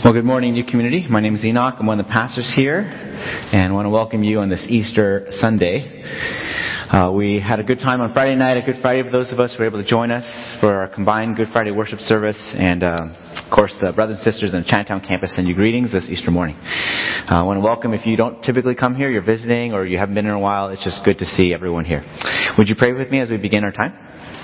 Well, good morning, New Community. My name is Enoch. I'm one of the pastors here, and I want to welcome you on this Easter Sunday. We had a good time on Friday night, a Good Friday for those of us who were able to join us for our combined Good Friday worship service, and of course the brothers and sisters on the Chinatown campus send you greetings this Easter morning. I want to welcome, if you don't typically come here, you're visiting, or you haven't been in a while, it's just good to see everyone here. Would you pray with me as we begin our time?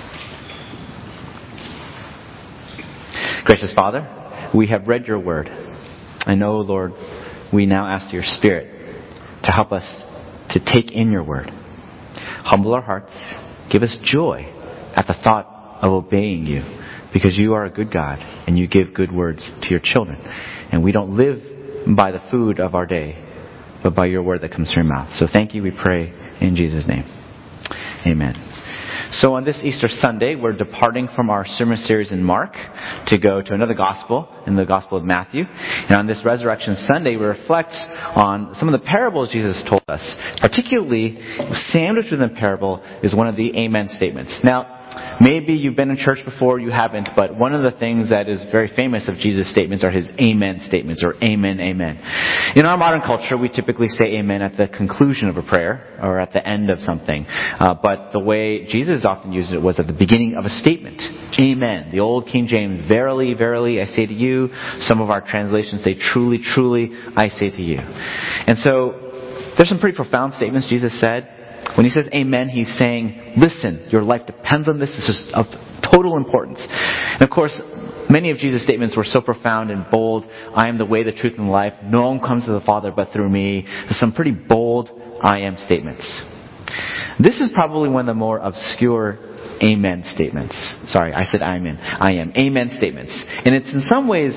Gracious Father, we have read your word. I know, Lord, we now ask your Spirit to help us to take in your word. Humble our hearts. Give us joy at the thought of obeying you, because you are a good God and you give good words to your children. And we don't live by the food of our day, but by your word that comes from your mouth. So thank you, we pray in Jesus' name. Amen. So on this Easter Sunday, we're departing from our sermon series in Mark to go to another gospel, in the Gospel of Matthew. And on this Resurrection Sunday, we reflect on some of the parables Jesus told us. Particularly, sandwiched within the parable is one of the amen statements. Now, maybe you've been in church before, you haven't, but one of the things that is very famous of Jesus' statements are his amen statements, or amen, amen. In our modern culture, we typically say amen at the conclusion of a prayer, or at the end of something. But the way Jesus often used it was at the beginning of a statement. Amen. The old King James, verily, verily, I say to you. Some of our translations say, truly, truly, I say to you. And so, there's some pretty profound statements Jesus said. When he says amen, he's saying, listen, your life depends on this. This is of total importance. And of course, many of Jesus' statements were so profound and bold. I am the way, the truth, and the life. No one comes to the Father but through me. There's some pretty bold I am statements. This is probably one of the more obscure amen statements. Sorry, I said amen. I am. Amen statements. And it's in some ways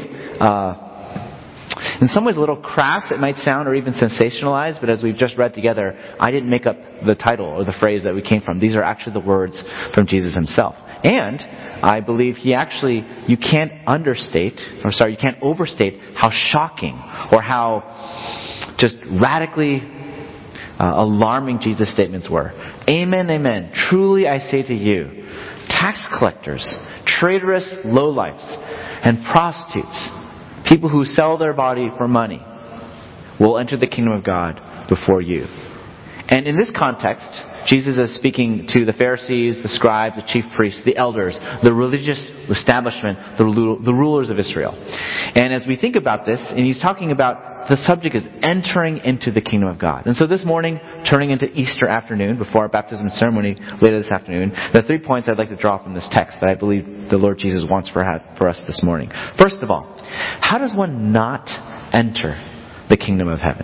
a little crass, it might sound, or even sensationalized, but as we've just read together, I didn't make up the title or the phrase that we came from. These are actually the words from Jesus himself. And I believe you can't overstate how shocking or how just radically alarming Jesus' statements were. Amen, amen. Truly I say to you, tax collectors, traitorous lowlifes, and prostitutes, people who sell their body for money, will enter the kingdom of God before you. And in this context, Jesus is speaking to the Pharisees, the scribes, the chief priests, the elders, the religious establishment, the rulers of Israel. And as we think about this, and he's talking about the subject is entering into the kingdom of God. And so this morning, turning into Easter afternoon, before our baptism ceremony later this afternoon, the 3 points I'd like to draw from this text that I believe the Lord Jesus wants for us this morning. First of all, how does one not enter the kingdom of heaven?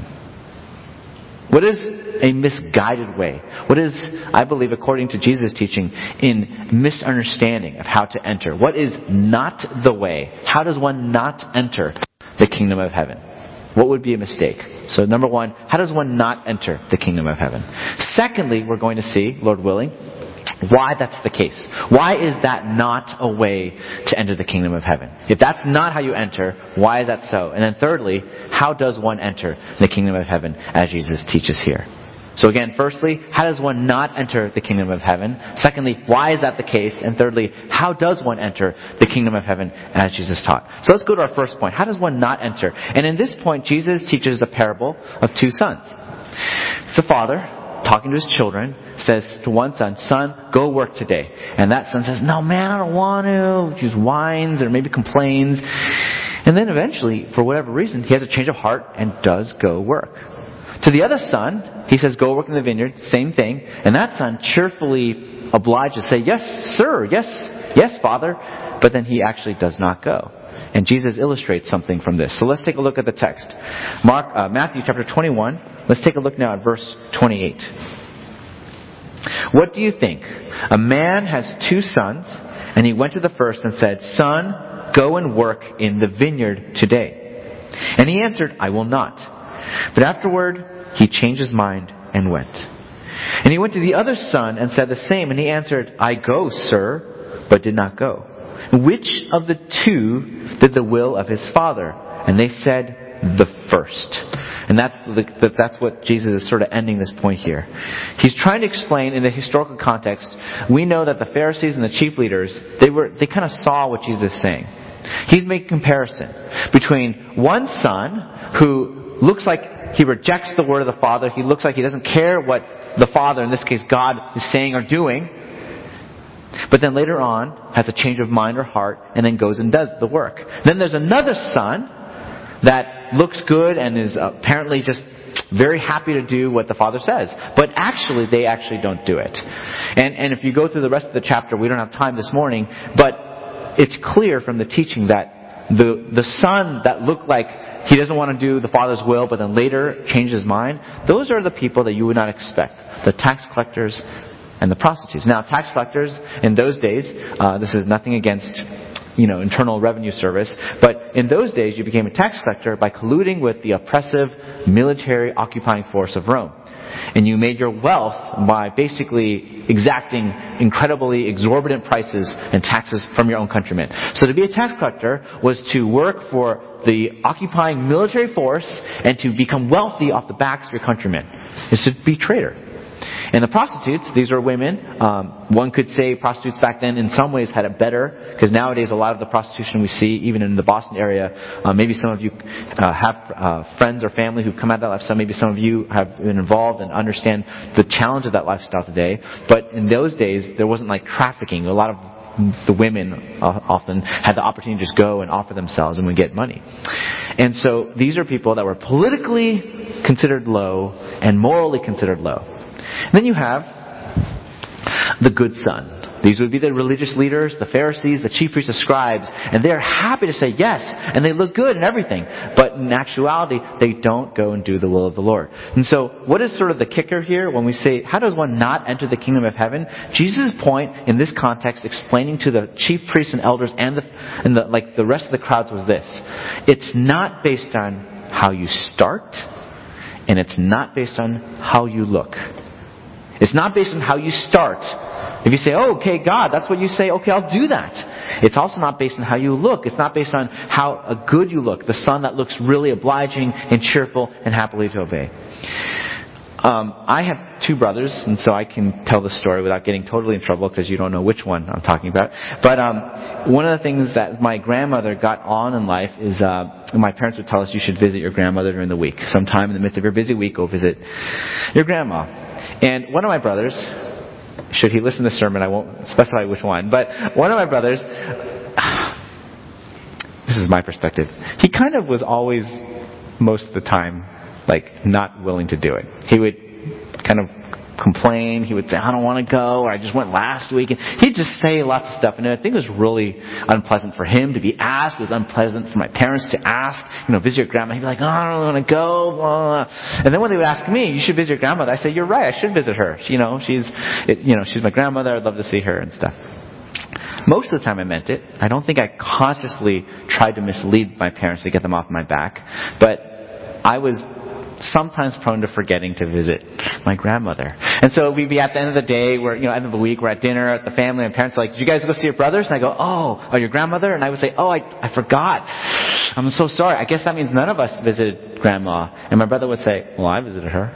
What is a misguided way? What is, I believe, according to Jesus' teaching, in misunderstanding of how to enter? What is not the way? How does one not enter the kingdom of heaven? What would be a mistake? So number one, how does one not enter the kingdom of heaven? Secondly, we're going to see, Lord willing, why that's the case. Why is that not a way to enter the kingdom of heaven? If that's not how you enter, why is that so? And then thirdly, how does one enter the kingdom of heaven as Jesus teaches here? So again, firstly, how does one not enter the kingdom of heaven? Secondly, why is that the case? And thirdly, how does one enter the kingdom of heaven as Jesus taught? So let's go to our first point. How does one not enter? And in this point, Jesus teaches a parable of two sons. The father, talking to his children, says to one son, son, go work today. And that son says, no man, I don't want to. He just whines or maybe complains. And then eventually, for whatever reason, he has a change of heart and does go work. To the other son, he says, go work in the vineyard, same thing. And that son cheerfully obliges to say, yes, sir, yes, father. But then he actually does not go. And Jesus illustrates something from this. So let's take a look at the text. Matthew chapter 21. Let's take a look now at verse 28. What do you think? A man has 2 sons, and he went to the first and said, son, go and work in the vineyard today. And he answered, I will not. But afterward, he changed his mind and went. And he went to the other son and said the same. And he answered, I go, sir, but did not go. Which of the 2 did the will of his father? And they said, the first. And that's what Jesus is sort of ending this point here. He's trying to explain in the historical context. We know that the Pharisees and the chief leaders, they kind of saw what Jesus is saying. He's making comparison between one son who looks like he rejects the word of the Father. He looks like he doesn't care what the Father, in this case God, is saying or doing. But then later on has a change of mind or heart and then goes and does the work. Then there's another son that looks good and is apparently just very happy to do what the Father says. But they actually don't do it. And if you go through the rest of the chapter, we don't have time this morning, but it's clear from the teaching that the son that looked like he doesn't want to do the Father's will, but then later changes his mind, those are the people that you would not expect. The tax collectors and the prostitutes. Now, tax collectors in those days, this is nothing against Internal Revenue Service, but in those days you became a tax collector by colluding with the oppressive military occupying force of Rome. And you made your wealth by basically exacting incredibly exorbitant prices and taxes from your own countrymen. So to be a tax collector was to work for the occupying military force and to become wealthy off the backs of your countrymen. It's to be a traitor. And the prostitutes, these are women. One could say prostitutes back then in some ways had it better, because nowadays a lot of the prostitution we see, even in the Boston area, maybe some of you have friends or family who've come out of that lifestyle. Maybe some of you have been involved and understand the challenge of that lifestyle today. But in those days, there wasn't like trafficking. A lot of the women often had the opportunity to just go and offer themselves and would get money. And so these are people that were politically considered low and morally considered low. And then you have the good son. These would be the religious leaders, the Pharisees, the chief priests, the scribes, and they're happy to say yes, and they look good and everything. But in actuality, they don't go and do the will of the Lord. And so, what is sort of the kicker here when we say, how does one not enter the kingdom of heaven? Jesus' point in this context, explaining to the chief priests and elders and the rest of the crowds was this: it's not based on how you start, and it's not based on how you look. It's not based on how you start. If you say, oh, okay, God, that's what you say, okay, I'll do that. It's also not based on how you look. It's not based on how good you look. The son that looks really obliging and cheerful and happily to obey. I have two brothers, and so I can tell the story without getting totally in trouble because you don't know which one I'm talking about. But one of the things that my grandmother got on in life is my parents would tell us you should visit your grandmother during the week. Sometime in the midst of your busy week, go visit your grandma. And one of my brothers, should he listen to the sermon, I won't specify which one, but one of my brothers, this is my perspective, he kind of was always, most of the time, not willing to do it. He would kind of complain. He would say, I don't want to go, or I just went last week. And he'd just say lots of stuff. And I think it was really unpleasant for him to be asked. It was unpleasant for my parents to ask, visit your grandma. He'd be like, oh, I don't want to go. Blah, blah. And then when they would ask me, you should visit your grandmother, I say, you're right, I should visit her. She's my grandmother. I'd love to see her and stuff. Most of the time I meant it. I don't think I consciously tried to mislead my parents to get them off my back. But I was sometimes prone to forgetting to visit my grandmother. And so we'd be at the end of the day, end of the week, we're at dinner at the family, and parents are like, did you guys go see your brothers? And I go, oh, your grandmother? And I would say, oh, I forgot. I'm so sorry. I guess that means none of us visited grandma. And my brother would say, well, I visited her.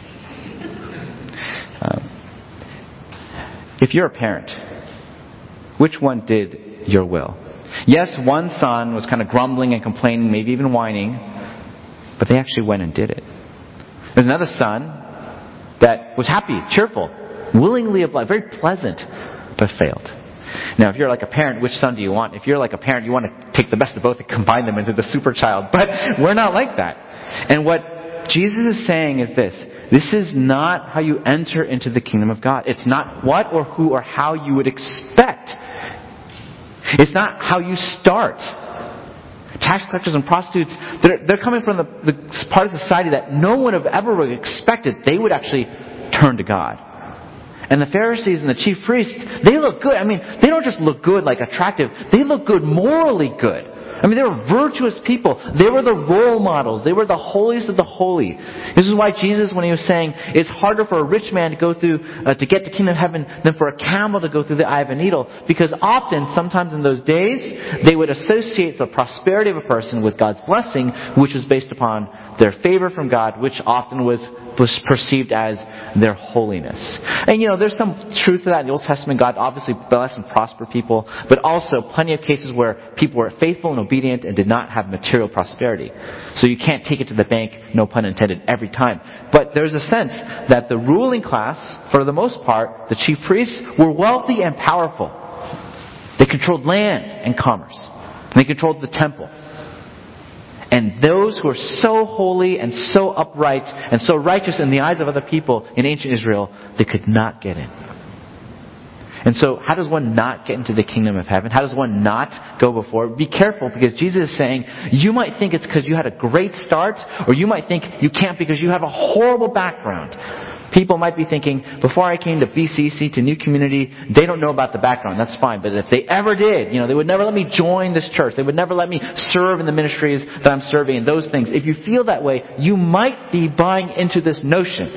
If you're a parent, which one did your will? Yes, one son was kind of grumbling and complaining, maybe even whining, but they actually went and did it. There's another son that was happy, cheerful, willingly obliged, very pleasant, but failed. Now, if you're like a parent, which son do you want? If you're like a parent, you want to take the best of both and combine them into the super child. But we're not like that. And what Jesus is saying is this: this is not how you enter into the kingdom of God. It's not what or who or how you would expect. It's not how you start. Tax collectors and prostitutes, they're coming from the part of society that no one have ever expected they would actually turn to God. And the Pharisees and the chief priests, they look good. I mean, they don't just look good like attractive. They look good, morally good. I mean, they were virtuous people. They were the role models. They were the holiest of the holy. This is why Jesus, when he was saying, it's harder for a rich man to go through, to get the kingdom of heaven than for a camel to go through the eye of a needle. Because often, sometimes in those days, they would associate the prosperity of a person with God's blessing, which was based upon their favor from God, which often was perceived as their holiness. And there's some truth to that in the Old Testament. God obviously blessed and prospered people, but also plenty of cases where people were faithful and obedient and did not have material prosperity. So you can't take it to the bank, no pun intended, every time. But there's a sense that the ruling class, for the most part, the chief priests, were wealthy and powerful. They controlled land and commerce. They controlled the temple. And those who are so holy and so upright and so righteous in the eyes of other people in ancient Israel, they could not get in. And so, how does one not get into the kingdom of heaven? How does one not go before? Be careful, because Jesus is saying, you might think it's because you had a great start, or you might think you can't because you have a horrible background. People might be thinking, before I came to BCC, to New Community, they don't know about the background. That's fine. But if they ever did, they would never let me join this church. They would never let me serve in the ministries that I'm serving and those things. If you feel that way, you might be buying into this notion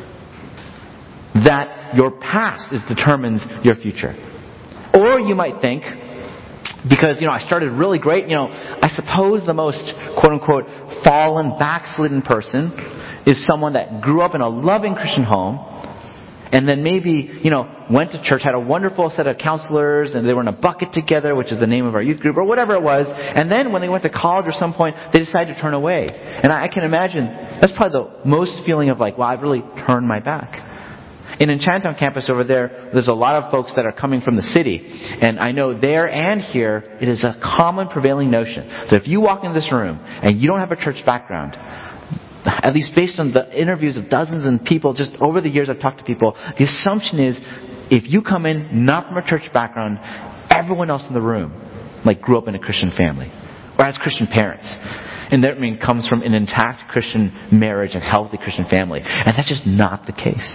that your past determines your future. Or you might think, because, I started really great, I suppose the most, quote-unquote, fallen, backslidden person is someone that grew up in a loving Christian home, and then maybe, went to church, had a wonderful set of counselors, and they were in a bucket together, which is the name of our youth group, or whatever it was, and then when they went to college or some point, they decided to turn away. And I can imagine, that's probably the most feeling of like, I've really turned my back. In Enchantown campus over there's a lot of folks that are coming from the city. And I know there and here, it is a common prevailing notion that if you walk into this room and you don't have a church background, at least based on the interviews of dozens of people, just over the years I've talked to people, the assumption is if you come in not from a church background, everyone else in the room grew up in a Christian family or has Christian parents. And that comes from an intact Christian marriage and healthy Christian family. And that's just not the case.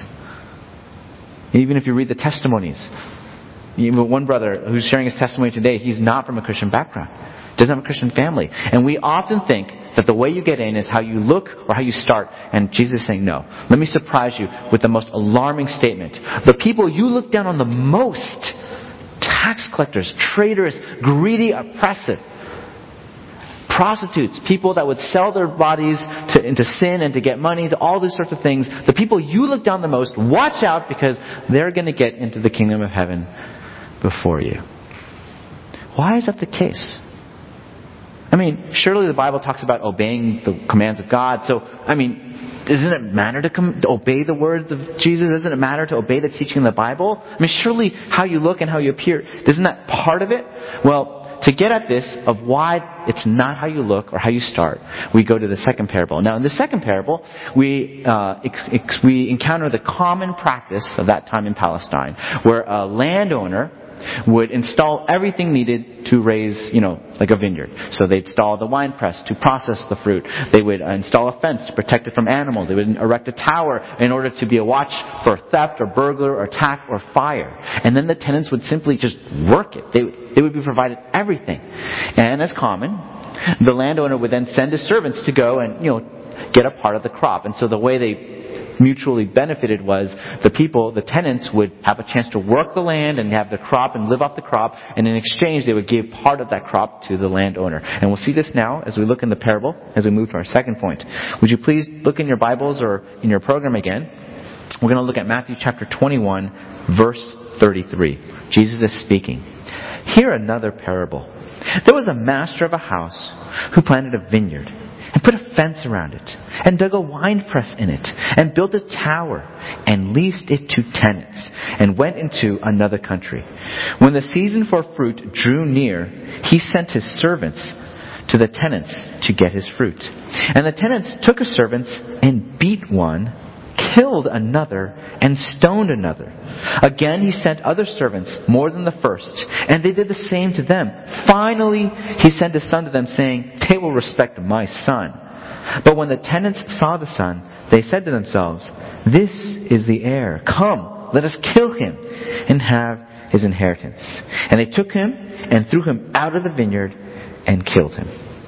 Even if you read the testimonies, even one brother who's sharing his testimony today, he's not from a Christian background. Doesn't have a Christian family. And we often think that the way you get in is how you look or how you start. And Jesus is saying, no. Let me surprise you with the most alarming statement. The people you look down on the most, tax collectors, traitorous, greedy, oppressive, prostitutes, people that would sell their bodies into sin and to get money, to all these sorts of things, the people you look down the most, watch out, because they're going to get into the kingdom of heaven before you. Why is that the case? Surely the Bible talks about obeying the commands of God. So, doesn't it matter to obey the words of Jesus? Doesn't it matter to obey the teaching of the Bible? Surely how you look and how you appear, isn't that part of it? Well, to get at this of why it's not how you look or how you start, we go to the second parable. Now, in the second parable, we encounter the common practice of that time in Palestine, where a landowner would install everything needed to raise, like a vineyard. So they'd install the wine press to process the fruit. They would install a fence to protect it from animals. They would erect a tower in order to be a watch for theft or burglar or attack or fire. And then the tenants would simply just work it. They would be provided everything. And as common, the landowner would then send his servants to go and, get a part of the crop. And so the way they mutually benefited was the tenants would have a chance to work the land and have the crop and live off the crop, and in exchange they would give part of that crop to the landowner. And we'll see this now as we look in the parable, as we move to our second point. Would you please look in your Bibles or in your program again? We're going to look at Matthew chapter 21, verse 33. Jesus is speaking. Hear another parable. There was a master of a house who planted a vineyard and put a fence around it, and dug a winepress in it, and built a tower, and leased it to tenants, and went into another country. When the season for fruit drew near, he sent his servants to the tenants to get his fruit. And the tenants took his servants and beat one, killed another, and stoned another. Again he sent other servants, more than the first, and they did the same to them. Finally he sent his son to them, saying, they will respect my son. But when the tenants saw the son, they said to themselves, this is the heir. Come, let us kill him, and have his inheritance. And they took him and threw him out of the vineyard and killed him.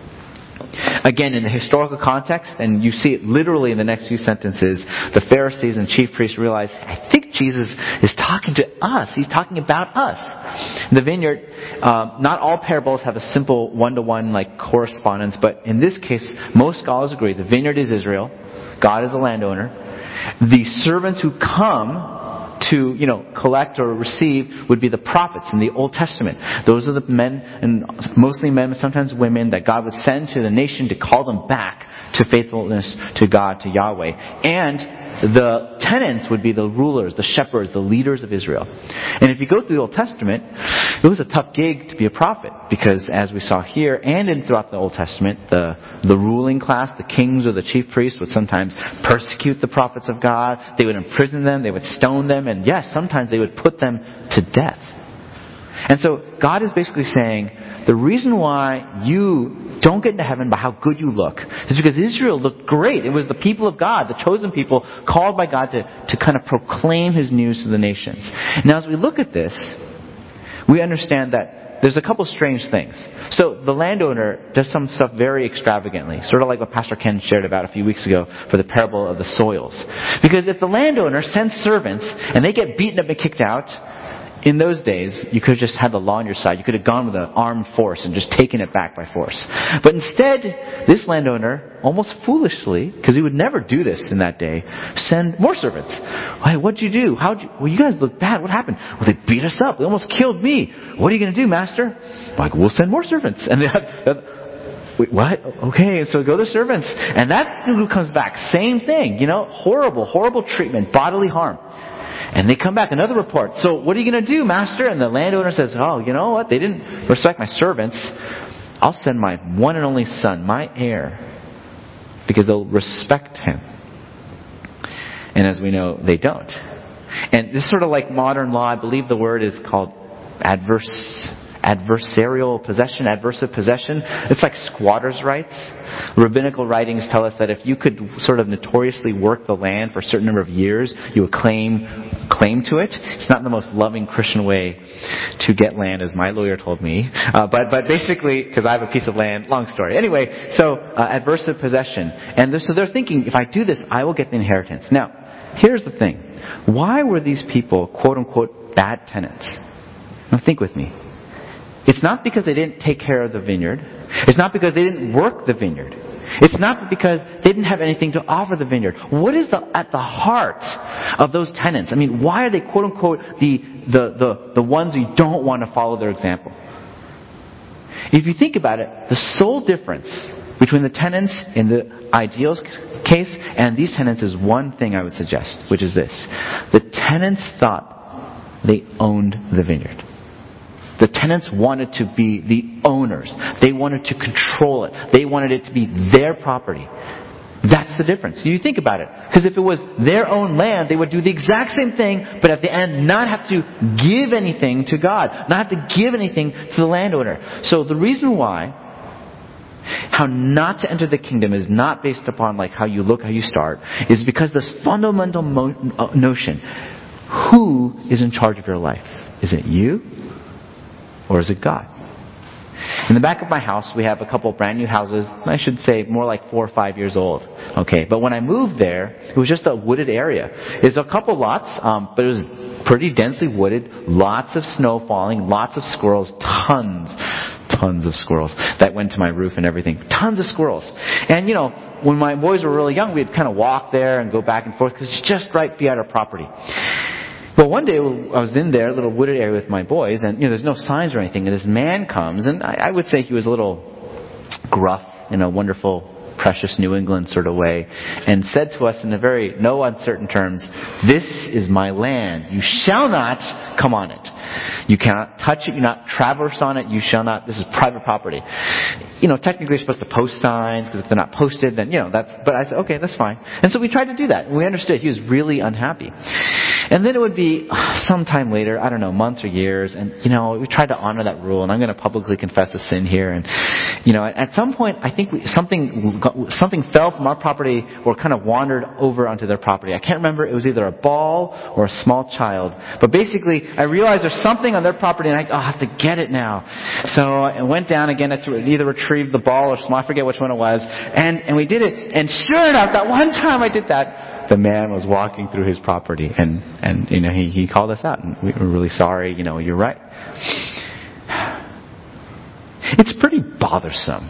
Again, in the historical context, and you see it literally in the next few sentences, the Pharisees and chief priests realize, I think Jesus is talking to us. He's talking about us. In the vineyard, not all parables have a simple one-to-one like correspondence, but in this case, most scholars agree the vineyard is Israel. God is the landowner. The servants who come to, collect or receive would be the prophets in the Old Testament. Those are the men, and mostly men, but sometimes women, that God would send to the nation to call them back to faithfulness to God, to Yahweh. And the tenants would be the rulers, the shepherds, the leaders of Israel. And if you go through the Old Testament, it was a tough gig to be a prophet, because as we saw here and throughout the Old Testament, the ruling class, the kings or the chief priests, would sometimes persecute the prophets of God. They would imprison them, they would stone them, and yes, sometimes they would put them to death. And so God is basically saying, the reason why you don't get into heaven by how good you look is because Israel looked great. It was the people of God, the chosen people, called by God to kind of proclaim His news to the nations. Now as we look at this, we understand that there's a couple strange things. So the landowner does some stuff very extravagantly, sort of like what Pastor Ken shared about a few weeks ago for the parable of the soils. Because if the landowner sends servants and they get beaten up and kicked out, in those days, you could have just had the law on your side. You could have gone with an armed force and just taken it back by force. But instead, this landowner, almost foolishly, because he would never do this in that day, send more servants. Hey, what'd you do? Well, you guys look bad. What happened? Well, they beat us up. They almost killed me. What are you going to do, master? Like, we'll send more servants. And wait, what? Okay, so go the servants. And that who comes back, same thing. Horrible treatment, bodily harm. And they come back, another report. So what are you going to do, master? And the landowner says, oh, you know what? They didn't respect my servants. I'll send my one and only son, my heir, because they'll respect him. And as we know, they don't. And this is sort of like modern law. I believe the word is called adversarial possession, adversive possession. It's like squatters' rights. Rabbinical writings tell us that if you could sort of notoriously work the land for a certain number of years, you would claim to it. It's not the most loving Christian way to get land, as my lawyer told me. But basically, because I have a piece of land, long story. Anyway, so adversive possession. And so they're thinking, if I do this, I will get the inheritance. Now, here's the thing. Why were these people, quote unquote, bad tenants? Now think with me. It's not because they didn't take care of the vineyard. It's not because they didn't work the vineyard. It's not because they didn't have anything to offer the vineyard. What is at the heart of those tenants? I mean, why are they, quote unquote, the ones you don't want to follow their example? If you think about it, the sole difference between the tenants in the ideal case and these tenants is one thing I would suggest, which is this. The tenants thought they owned the vineyard. The tenants wanted to be the owners. They wanted to control it. They wanted it to be their property. That's the difference. You think about it. Because if it was their own land, they would do the exact same thing, but at the end not have to give anything to God. Not have to give anything to the landowner. So the reason why how not to enter the kingdom is not based upon like how you look, how you start, is because this fundamental notion. Who is in charge of your life? Is it you? Or is it God? In the back of my house, we have a couple of brand new houses. I should say more like 4 or 5 years old. Okay, but when I moved there, it was just a wooded area. It's a couple lots, but it was pretty densely wooded. Lots of snow falling, lots of squirrels, tons of squirrels that went to my roof and everything. Tons of squirrels. And when my boys were really young, we'd kind of walk there and go back and forth because it's just right beside our property. Well, one day I was in there, a little wooded area with my boys, and there's no signs or anything, and this man comes, and I would say he was a little gruff in a wonderful, precious New England sort of way, and said to us in a very no uncertain terms, "This is my land. You shall not come on it. You cannot touch it. You not traverse on it. You shall not. This is private property." Technically you're supposed to post signs, because if they're not posted, then, but I said, okay, that's fine. And so we tried to do that. And we understood he was really unhappy. And then it would be sometime later, I don't know, months or years, and, we tried to honor that rule, and I'm going to publicly confess a sin here. And, at some point, I think something fell from our property or kind of wandered over onto their property. I can't remember. It was either a ball or a small child. But basically, I realized there's something on their property, and I have to get it now. So I went down again to either retrieve the ball or I forget which one it was, and we did it. And sure enough, that one time I did that, the man was walking through his property, and he called us out, and we were really sorry. You're right. It's pretty bothersome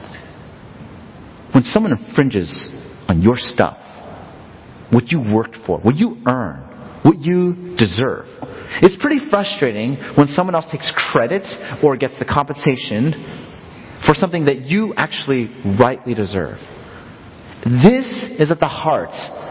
when someone infringes on your stuff, what you worked for, what you earn, what you deserve. It's pretty frustrating when someone else takes credit or gets the compensation for something that you actually rightly deserve. This is at the heart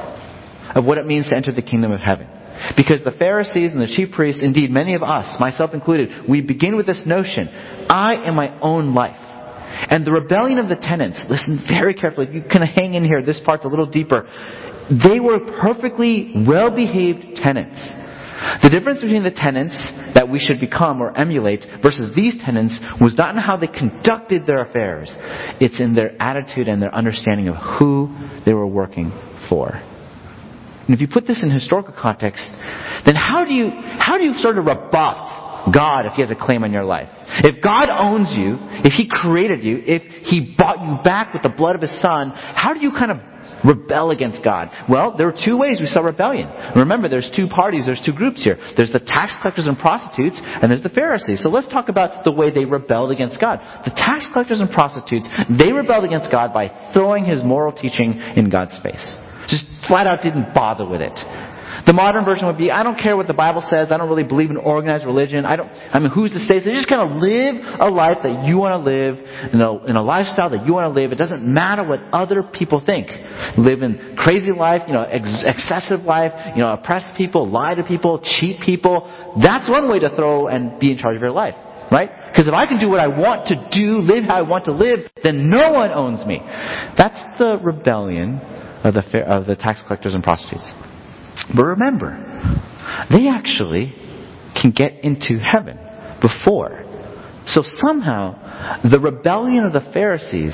of what it means to enter the kingdom of heaven. Because the Pharisees and the chief priests, indeed many of us, myself included, we begin with this notion, I am my own life. And the rebellion of the tenants, listen very carefully, you can hang in here, this part's a little deeper. They were perfectly well-behaved tenants. The difference between the tenants that we should become or emulate versus these tenants was not in how they conducted their affairs. It's in their attitude and their understanding of who they were working for. And if you put this in historical context, then how do you sort of rebuff God if He has a claim on your life? If God owns you, if He created you, if He bought you back with the blood of His Son, how do you kind of rebel against God? Well, there are two ways we saw rebellion. Remember, there's two parties, there's two groups here. There's the tax collectors and prostitutes, and there's the Pharisees. So let's talk about the way they rebelled against God. The tax collectors and prostitutes, they rebelled against God by throwing His moral teaching in God's face. Just flat out didn't bother with it. The modern version would be, I don't care what the Bible says. I don't really believe in organized religion. Who's to say? So you just kind of live a life that you want to live, in a lifestyle that you want to live. It doesn't matter what other people think. Live in crazy life, excessive life, oppress people, lie to people, cheat people. That's one way to throw and be in charge of your life, right? Because if I can do what I want to do, live how I want to live, then no one owns me. That's the rebellion of the tax collectors and prostitutes. But remember, they actually can get into heaven before. So somehow, the rebellion of the Pharisees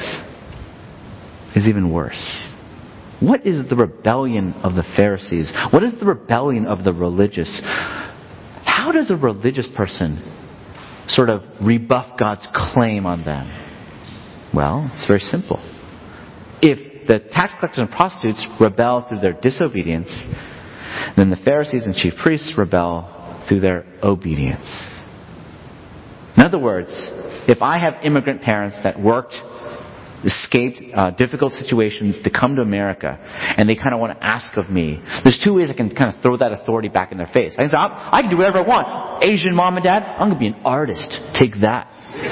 is even worse. What is the rebellion of the Pharisees? What is the rebellion of the religious? How does a religious person sort of rebuff God's claim on them? Well, it's very simple. If the tax collectors and prostitutes rebel through their disobedience, then the Pharisees and chief priests rebel through their obedience. In other words, if I have immigrant parents that escaped difficult situations to come to America, and they kind of want to ask of me, there's two ways I can kind of throw that authority back in their face. I can say, I can do whatever I want. Asian mom and dad, I'm going to be an artist. Take that.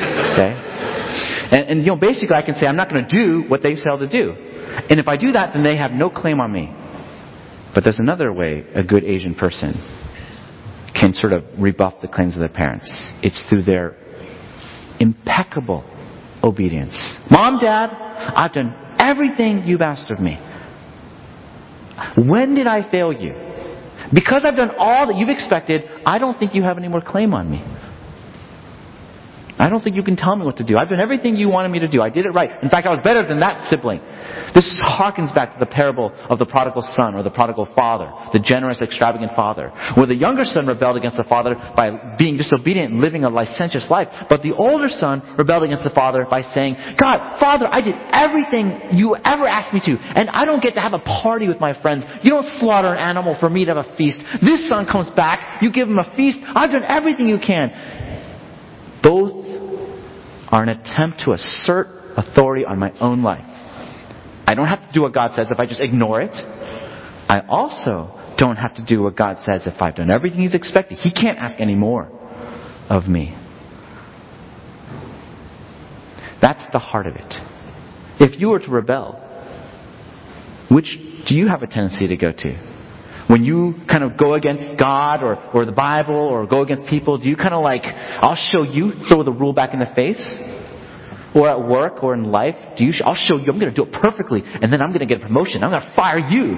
Okay? And basically I can say I'm not going to do what they tell to do. And if I do that, then they have no claim on me. But there's another way a good Asian person can sort of rebuff the claims of their parents. It's through their impeccable obedience. Mom, Dad, I've done everything you've asked of me. When did I fail you? Because I've done all that you've expected, I don't think you have any more claim on me. I don't think you can tell me what to do. I've done everything you wanted me to do. I did it right. In fact, I was better than that sibling. This harkens back to the parable of the prodigal son or the prodigal father, the generous, extravagant father, where the younger son rebelled against the father by being disobedient and living a licentious life. But the older son rebelled against the father by saying, God, Father, I did everything you ever asked me to, and I don't get to have a party with my friends. You don't slaughter an animal for me to have a feast. This son comes back, you give him a feast. I've done everything you can. Both are an attempt to assert authority on my own life. I don't have to do what God says if I just ignore it. I also don't have to do what God says if I've done everything He's expected. He can't ask any more of me. That's the heart of it. If you were to rebel, which do you have a tendency to go to? When you kind of go against God or the Bible or go against people, do you kind of I'll show you, throw the rule back in the face? Or at work or in life, I'll show you, I'm going to do it perfectly, and then I'm going to get a promotion. I'm going to fire you.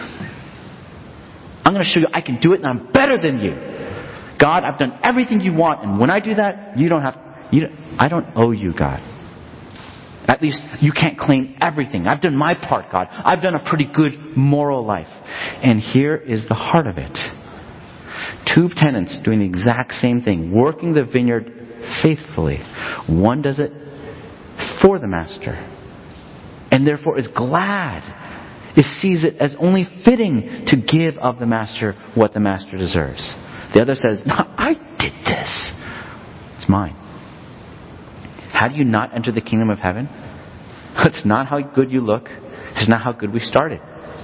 I'm going to show you I can do it and I'm better than you. God, I've done everything you want, and when I do that, I don't owe you, God. At least you can't claim everything. I've done my part, God. I've done a pretty good moral life. And here is the heart of it. Two tenants doing the exact same thing, working the vineyard faithfully. One does it for the master, and therefore is glad. It sees it as only fitting to give of the master what the master deserves. The other says, no, I did this. It's mine. How do you not enter the kingdom of heaven? It's not how good you look. It's not how good we started.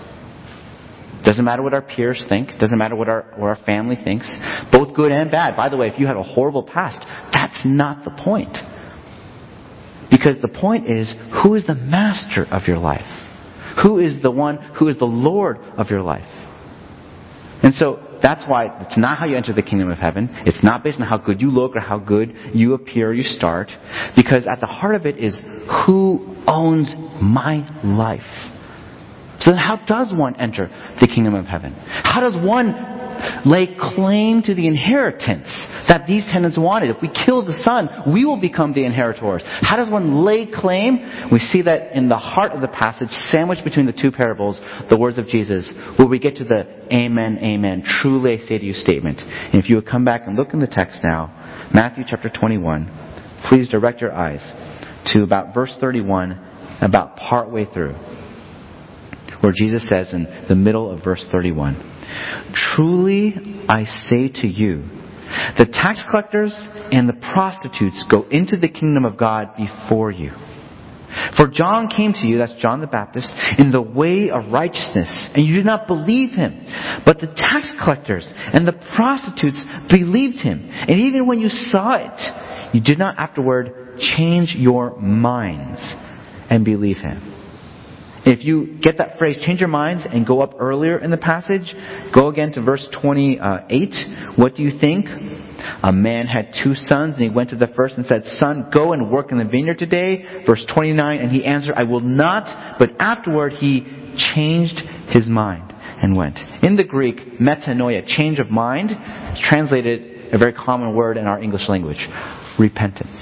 Doesn't matter what our peers think. Doesn't matter what our family thinks. Both good and bad. By the way, if you had a horrible past, that's not the point. Because the point is, who is the master of your life? Who is the one who is the Lord of your life? And so that's why it's not how you enter the kingdom of heaven. It's not based on how good you look or how good you appear or you start. Because at the heart of it is, who owns my life? So then how does one enter the kingdom of heaven? How does one lay claim to the inheritance that these tenants wanted? If we kill the son, we will become the inheritors. How does one lay claim? We see that in the heart of the passage, sandwiched between the two parables, the words of Jesus, where we get to the amen, amen, truly I say to you statement. And if you would come back and look in the text now, Matthew chapter 21, please direct your eyes to about verse 31, about partway through, where Jesus says in the middle of verse 31, truly I say to you, the tax collectors and the prostitutes go into the kingdom of God before you. For John came to you, that's John the Baptist, in the way of righteousness, and you did not believe him. But the tax collectors and the prostitutes believed him. And even when you saw it, you did not afterward change your minds and believe him. If you get that phrase, change your minds, and go up earlier in the passage, go again to verse 28. What do you think? A man had two sons, and he went to the first and said, son, go and work in the vineyard today. Verse 29, and he answered, I will not. But afterward he changed his mind and went. In the Greek, metanoia, change of mind, is translated a very common word in our English language, repentance.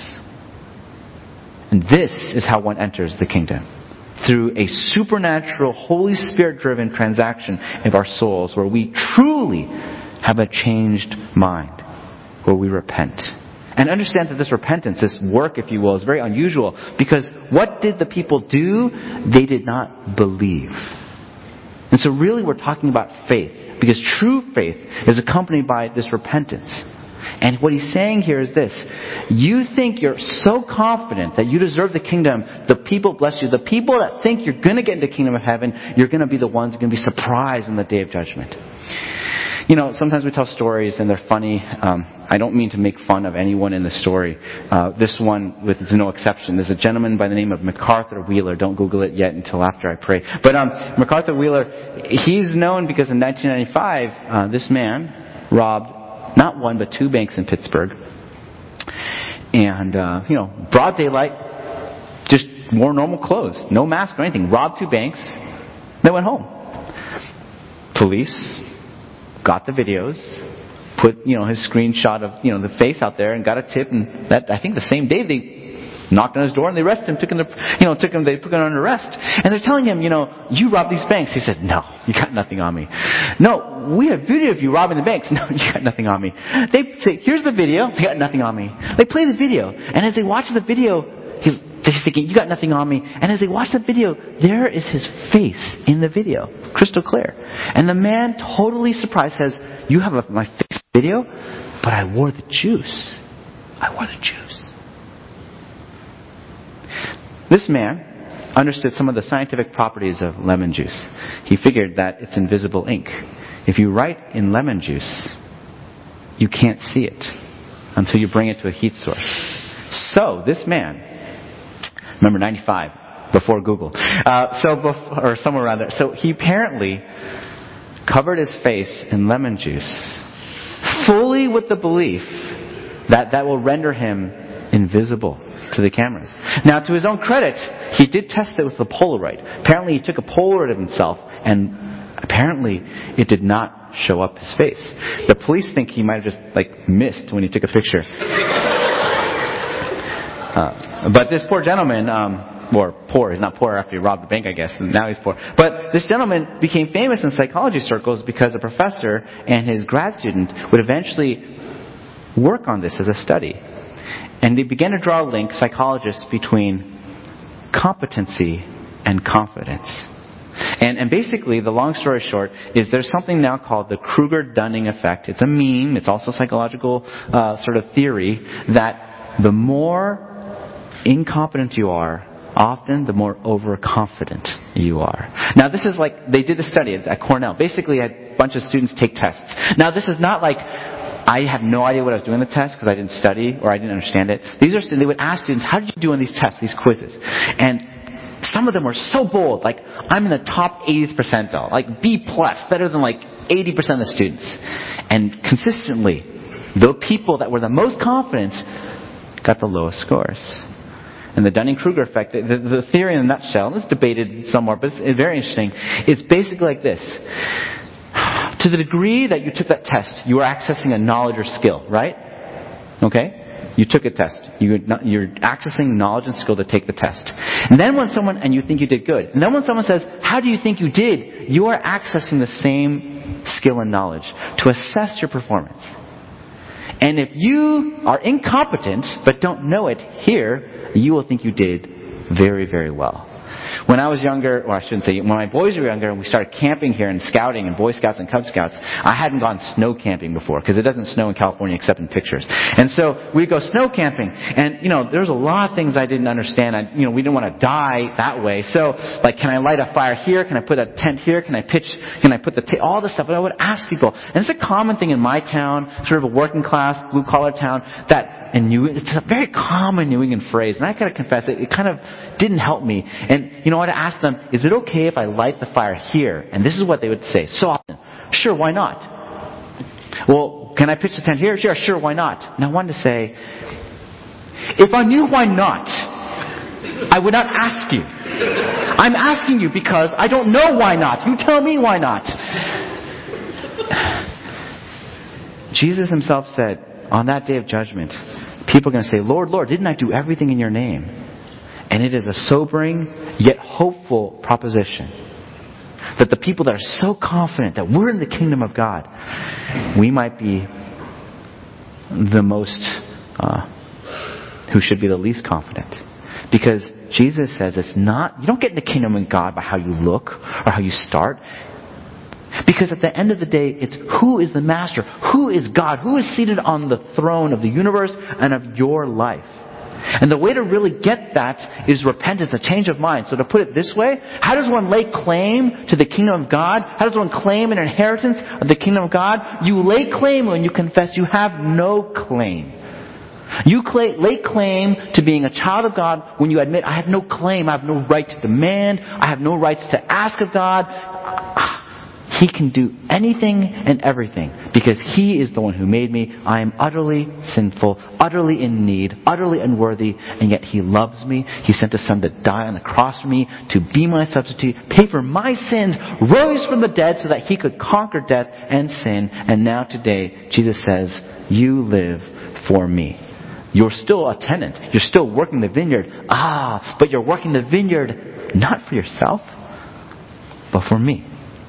And this is how one enters the kingdom. Through a supernatural, Holy Spirit-driven transaction of our souls, where we truly have a changed mind, where we repent. And understand that this repentance, this work, if you will, is very unusual, because what did the people do? They did not believe. And so really we're talking about faith, because true faith is accompanied by this repentance. And what he's saying here is this. You think you're so confident that you deserve the kingdom, the people bless you. The people that think you're going to get into the kingdom of heaven, you're going to be the ones who are going to be surprised in the day of judgment. You know, sometimes we tell stories and they're funny. I don't mean to make fun of anyone in the story. This one, with no exception. There's a gentleman by the name of MacArthur Wheeler. Don't Google it yet until after I pray. But MacArthur Wheeler, he's known because in 1995, this man robbed not one, but two banks in Pittsburgh. And, broad daylight, just wore normal clothes, no mask or anything. Robbed two banks, then went home. Police got the videos, put, his screenshot of, the face out there and got a tip. And that, I think the same day they knocked on his door and they arrested him, they put him under arrest. And they're telling him, you robbed these banks. He said, no, you got nothing on me. No, we have video of you robbing the banks. No, you got nothing on me. They say, here's the video. They got nothing on me. They play the video. And as they watch the video, he's thinking, you got nothing on me. And as they watch the video, there is his face in the video. Crystal clear. And the man, totally surprised, says, you have my face video? But I wore the juice. I wore the juice. This man understood some of the scientific properties of lemon juice. He figured that it's invisible ink. If you write in lemon juice, you can't see it until you bring it to a heat source. So this man, remember 95, before Google, or somewhere around there. So he apparently covered his face in lemon juice, fully with the belief that will render him invisible to the cameras. Now, to his own credit, he did test it with the Polaroid. Apparently, he took a Polaroid of himself, and apparently, it did not show up his face. The police think he might have just missed when he took a picture. But this poor gentleman, or poor. He's not poor after he robbed the bank, I guess, and now he's poor. But this gentleman became famous in psychology circles because a professor and his grad student would eventually work on this as a study. And they began to draw a link, psychologists, between competency and confidence. And basically, the long story short, is there's something now called the Kruger-Dunning effect. It's a meme. It's also a psychological sort of theory that the more incompetent you are, often the more overconfident you are. Now, this is like, they did a study at Cornell. Basically, had a bunch of students take tests. Now, this is not like, I have no idea what I was doing in the test because I didn't study or I didn't understand it. They would ask students, how did you do on these tests, these quizzes? And some of them were so bold, like, I'm in the top 80th percentile, like B+, better than like 80% of the students. And consistently, the people that were the most confident got the lowest scores. And the Dunning-Kruger effect, the theory in a nutshell, and it's debated somewhat, but it's very interesting. It's basically like this. To the degree that you took that test, you were accessing a knowledge or skill, right? Okay? You took a test. You're accessing knowledge and skill to take the test. And then and you think you did good. And then when someone says, how do you think you did? You are accessing the same skill and knowledge to assess your performance. And if you are incompetent but don't know it here, you will think you did very, very well. When I was younger, or I shouldn't say, when my boys were younger and we started camping here and scouting and Boy Scouts and Cub Scouts, I hadn't gone snow camping before because it doesn't snow in California except in pictures. And so we'd go snow camping and, there's a lot of things I didn't understand. We didn't want to die that way. So, like, can I light a fire here? Can I put a tent here? Can I put all this stuff? And I would ask people. And it's a common thing in my town, sort of a working class, blue collar town, it's a very common New England phrase, and I gotta confess, it kind of didn't help me. And I'd ask them, is it okay if I light the fire here? And this is what they would say so often. Sure, why not? Well, can I pitch the tent here? Sure, why not? And I wanted to say, if I knew why not, I would not ask you. I'm asking you because I don't know why not. You tell me why not. Jesus himself said, on that day of judgment, people are going to say, Lord, Lord, didn't I do everything in your name? And it is a sobering yet hopeful proposition that the people that are so confident that we're in the kingdom of God, we might be the most, who should be the least confident. Because Jesus says you don't get in the kingdom of God by how you look or how you start. Because at the end of the day, it's who is the master? Who is God? Who is seated on the throne of the universe and of your life? And the way to really get that is repentance, a change of mind. So to put it this way, how does one lay claim to the kingdom of God? How does one claim an inheritance of the kingdom of God? You lay claim when you confess you have no claim. You lay claim to being a child of God when you admit, I have no claim, I have no right to demand, I have no rights to ask of God. He can do anything and everything because He is the one who made me. I am utterly sinful, utterly in need, utterly unworthy, and yet He loves me. He sent His Son to die on the cross for me, to be my substitute, pay for my sins, rose from the dead so that He could conquer death and sin. And now today, Jesus says, you live for me. You're still a tenant. You're still working the vineyard. But you're working the vineyard not for yourself, but for me.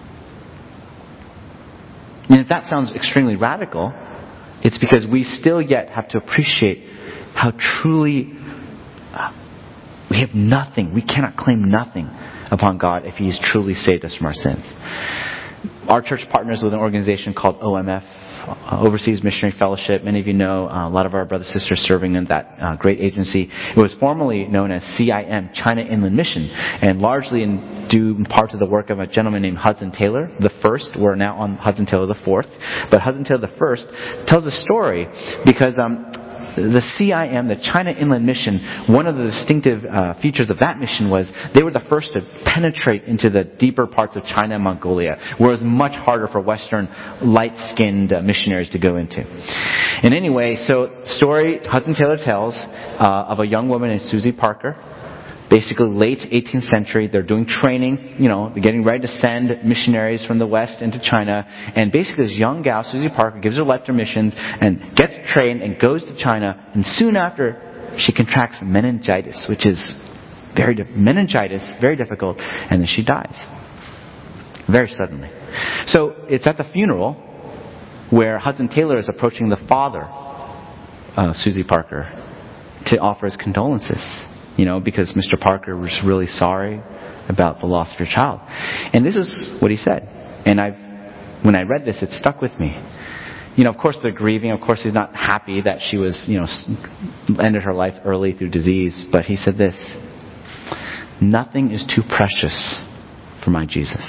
And if that sounds extremely radical, it's because we still yet have to appreciate how truly we have nothing. We cannot claim nothing upon God if He has truly saved us from our sins. Our church partners with an organization called OMF, Overseas Missionary Fellowship. Many of you know a lot of our brothers and sisters serving in that great agency. It was formerly known as CIM, China Inland Mission, and largely due in part to the work of a gentleman named Hudson Taylor the First. We're now on Hudson Taylor the Fourth, but Hudson Taylor the First tells a story because the CIM, the China Inland Mission, one of the distinctive features of that mission was they were the first to penetrate into the deeper parts of China and Mongolia, where it was much harder for Western light-skinned missionaries to go into. And anyway, so story Hudson Taylor tells of a young woman named Susie Parker. Basically, late 18th century, they're doing training, they're getting ready to send missionaries from the West into China. And basically, this young gal, Susie Parker, gives her life to missions and gets trained and goes to China. And soon after, she contracts meningitis, which is meningitis, very difficult, and then she dies. Very suddenly. So it's at the funeral where Hudson Taylor is approaching the father, Susie Parker, to offer his condolences. Because Mr. Parker was really sorry about the loss of your child. And this is what he said. And when I read this, it stuck with me. Of course they're grieving. Of course he's not happy that she was, ended her life early through disease. But he said this: nothing is too precious for my Jesus.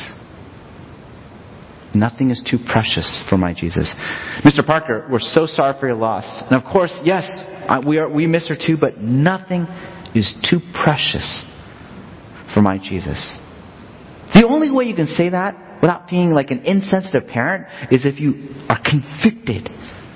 Nothing is too precious for my Jesus. Mr. Parker, we're so sorry for your loss. And of course, yes, we miss her too, but nothing is too precious for my Jesus. The only way you can say that without being like an insensitive parent is if you are convicted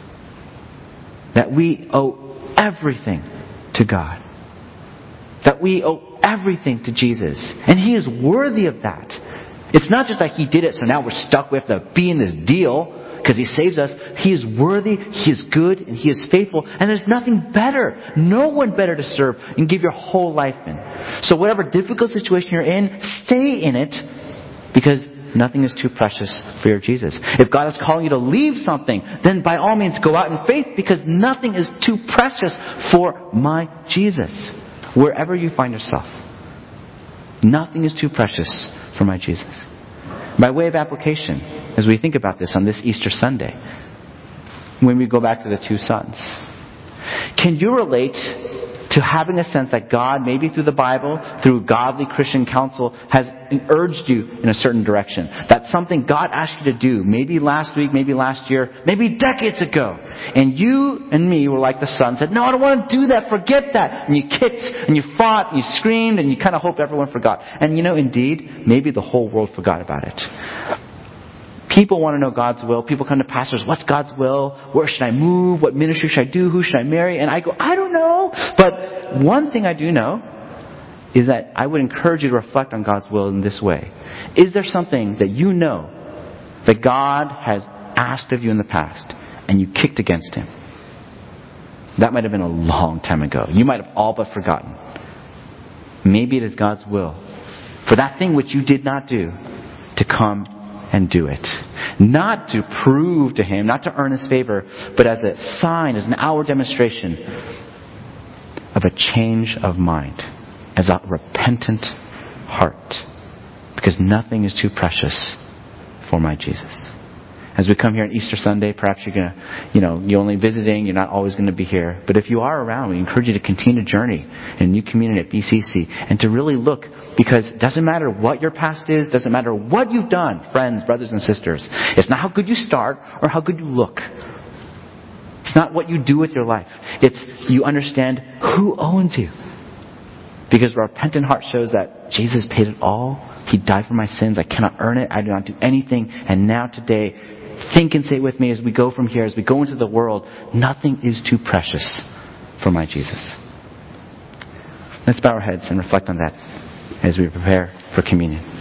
that we owe everything to God. That we owe everything to Jesus. And He is worthy of that. It's not just like He did it, so now we're stuck. We have to be in this deal because He saves us. He is worthy, He is good, and He is faithful. And there's nothing better, no one better to serve and give your whole life in. So whatever difficult situation you're in, stay in it, because nothing is too precious for your Jesus. If God is calling you to leave something, then by all means go out in faith, because nothing is too precious for my Jesus. Wherever you find yourself, nothing is too precious for my Jesus. By way of application, as we think about this on this Easter Sunday, when we go back to the two sons, can you relate to having a sense that God, maybe through the Bible, through godly Christian counsel, has urged you in a certain direction? That's something God asked you to do, maybe last week, maybe last year, maybe decades ago. And you and me were like the son, said, no, I don't want to do that, forget that. And you kicked, and you fought, and you screamed, and you kind of hoped everyone forgot. And indeed, maybe the whole world forgot about it. People want to know God's will. People come to pastors, what's God's will? Where should I move? What ministry should I do? Who should I marry? And I go, I don't know. But one thing I do know is that I would encourage you to reflect on God's will in this way. Is there something that you know that God has asked of you in the past and you kicked against Him? That might have been a long time ago. You might have all but forgotten. Maybe it is God's will for that thing which you did not do to come and do it. Not to prove to Him, not to earn His favor, but as a sign, as an outward demonstration of a change of mind, as a repentant heart. Because nothing is too precious for my Jesus. As we come here on Easter Sunday, perhaps you're going to, you're only visiting, you're not always going to be here. But if you are around, we encourage you to continue to journey in New Community at BCC and to really look. Because it doesn't matter what your past is, doesn't matter what you've done, friends, brothers and sisters. It's not how good you start or how good you look. It's not what you do with your life. It's you understand who owns you. Because a repentant heart shows that Jesus paid it all. He died for my sins. I cannot earn it. I do not do anything. And now today, think and say it with me as we go from here, as we go into the world, nothing is too precious for my Jesus. Let's bow our heads and reflect on that as we prepare for communion.